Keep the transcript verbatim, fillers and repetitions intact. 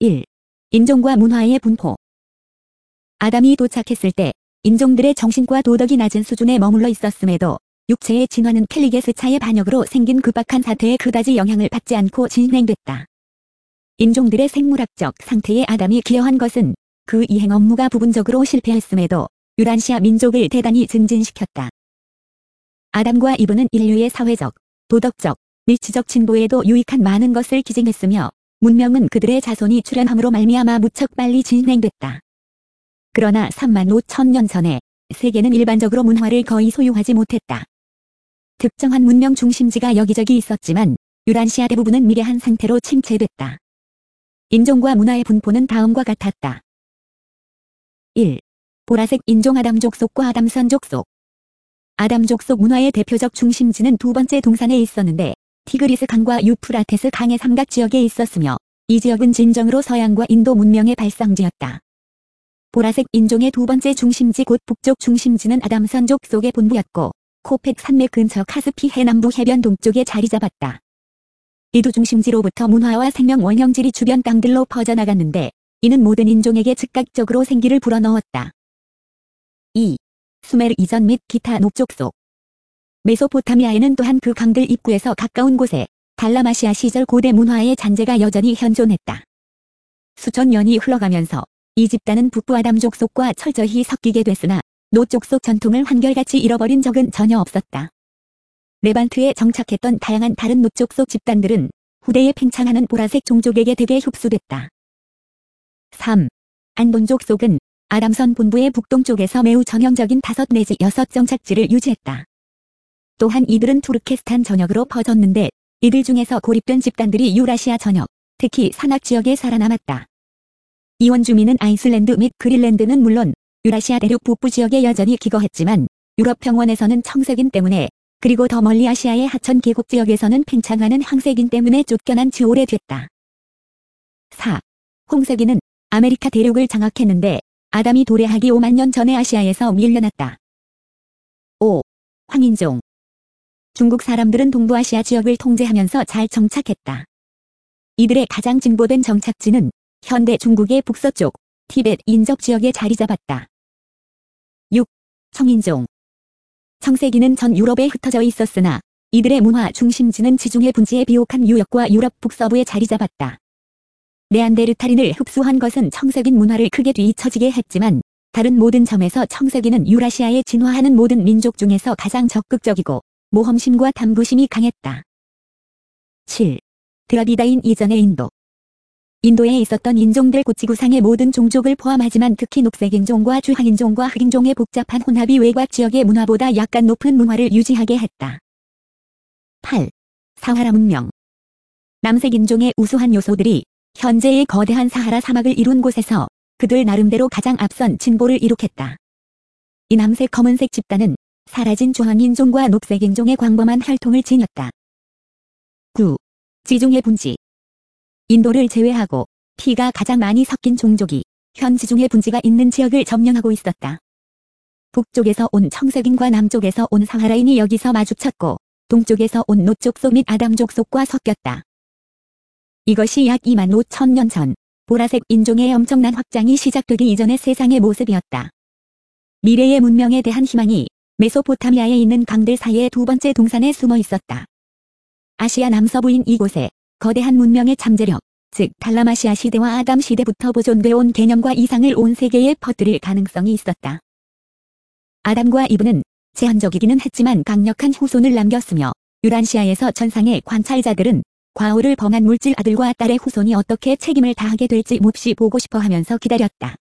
일. 인종과 문화의 분포. 아담이 도착했을 때 인종들의 정신과 도덕이 낮은 수준에 머물러 있었음에도 육체의 진화는 켈리게스차의 반역으로 생긴 급박한 사태에 그다지 영향을 받지 않고 진행됐다. 인종들의 생물학적 상태에 아담이 기여한 것은 그 이행 업무가 부분적으로 실패했음에도 유란시아 민족을 대단히 증진시켰다. 아담과 이브는 인류의 사회적, 도덕적, 밀치적 진보에도 유익한 많은 것을 기증했으며 문명은 그들의 자손이 출현함으로 말미암아 무척 빨리 진행됐다. 그러나 삼만 오천 년 전에 세계는 일반적으로 문화를 거의 소유하지 못했다. 특정한 문명 중심지가 여기저기 있었지만 유란시아 대부분은 미래한 상태로 침체됐다. 인종과 문화의 분포는 다음과 같았다. 일. 보라색 인종 아담 족속과 아담선 족속. 아담 족속 문화의 대표적 중심지는 두 번째 동산에 있었는데 티그리스 강과 유프라테스 강의 삼각 지역에 있었으며 이 지역은 진정으로 서양과 인도 문명의 발상지였다. 보라색 인종의 두 번째 중심지 곧 북쪽 중심지는 아담선 족속의 본부였고 코펙 산맥 근처 카스피해 남부 해변 동쪽에 자리 잡았다. 이 두 중심지로부터 문화와 생명 원형질이 주변 땅들로 퍼져나갔는데 이는 모든 인종에게 즉각적으로 생기를 불어넣었다. 이. 수메르 이전 및 기타 녹족속. 메소포타미아에는 또한 그 강들 입구에서 가까운 곳에 달라마시아 시절 고대 문화의 잔재가 여전히 현존했다. 수천 년이 흘러가면서 이 집단은 북부 아담 족속과 철저히 섞이게 됐으나 노족속 전통을 한결같이 잃어버린 적은 전혀 없었다. 레반트에 정착했던 다양한 다른 노족속 집단들은 후대에 팽창하는 보라색 종족에게 대개 흡수됐다. 삼. 안본 족속은 아담선 본부의 북동쪽에서 매우 전형적인 다섯 내지 여섯 정착지를 유지했다. 또한 이들은 투르케스탄 전역으로 퍼졌는데 이들 중에서 고립된 집단들이 유라시아 전역, 특히 산악 지역에 살아남았다. 이원 주민은 아이슬란드 및 그린랜드는 물론 유라시아 대륙 북부 지역에 여전히 기거했지만 유럽 평원에서는 청색인 때문에 그리고 더 멀리 아시아의 하천 계곡 지역에서는 팽창하는 황색인 때문에 쫓겨난 지 오래됐다. 사. 홍색인은 아메리카 대륙을 장악했는데 아담이 도래하기 오만 년 전에 아시아에서 밀려났다. 오. 황인종. 중국 사람들은 동부아시아 지역을 통제하면서 잘 정착했다. 이들의 가장 진보된 정착지는 현대 중국의 북서쪽 티벳 인접 지역에 자리 잡았다. 육. 청인종. 청색인은 전 유럽에 흩어져 있었으나 이들의 문화 중심지는 지중해 분지의 비옥한 유역과 유럽 북서부에 자리 잡았다. 네안데르탈인을 흡수한 것은 청색인 문화를 크게 뒤처지게 했지만 다른 모든 점에서 청색인은 유라시아에 진화하는 모든 민족 중에서 가장 적극적이고 모험심과 탐구심이 강했다. 칠. 드라비다인 이전의 인도. 인도에 있었던 인종들 곧 지구상의 모든 종족을 포함하지만 특히 녹색인종과 주황인종과 흑인종의 복잡한 혼합이 외곽 지역의 문화보다 약간 높은 문화를 유지하게 했다. 팔. 사하라 문명. 남색인종의 우수한 요소들이 현재의 거대한 사하라 사막을 이룬 곳에서 그들 나름대로 가장 앞선 진보를 이룩했다. 이 남색 검은색 집단은 사라진 주황인종과 녹색인종의 광범한 혈통을 지녔다. 구. 지중해 분지. 인도를 제외하고 피가 가장 많이 섞인 종족이 현 지중해 분지가 있는 지역을 점령하고 있었다. 북쪽에서 온 청색인과 남쪽에서 온 사하라인이 여기서 마주쳤고 동쪽에서 온 노족속 및 아담 족속과 섞였다. 이것이 약 이만 오천 년 전 보라색 인종의 엄청난 확장이 시작되기 이전의 세상의 모습이었다. 미래의 문명에 대한 희망이 메소포타미아에 있는 강들 사이의 두 번째 동산에 숨어 있었다. 아시아 남서부인 이곳에 거대한 문명의 잠재력, 즉 달라마시아 시대와 아담 시대부터 보존되어 온 개념과 이상을 온 세계에 퍼뜨릴 가능성이 있었다. 아담과 이브는 제한적이기는 했지만 강력한 후손을 남겼으며 유란시아에서 전상의 관찰자들은 과오를 범한 물질 아들과 딸의 후손이 어떻게 책임을 다하게 될지 몹시 보고 싶어 하면서 기다렸다.